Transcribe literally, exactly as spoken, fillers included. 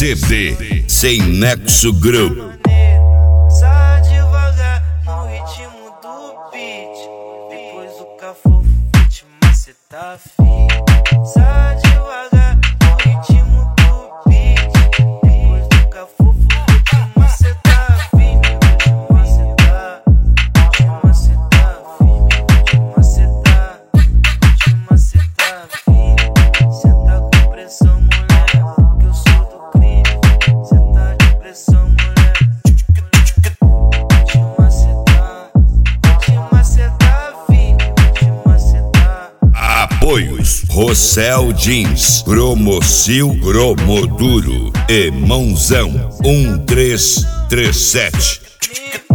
C D Sem Nexo Group. Sai devagar no ritmo do beat. Depois do cafofo vou te macetar, fi. Sai devagar no ritmo do beat. Depois do cafofo vou te macetar, fi. Vou te macetar, vou te macetar, fi. Vou te macetar, vou te macetar, fi. Cê tá com pressão, mulher, porque eu sou do crime. Cê tá de pressão, mulher. Vou te macetar, vou te macetar, fi. Vou te macetar. Apoios: Rossel Jeans, Cromocil Cromoduro e Mãozão um três três sete.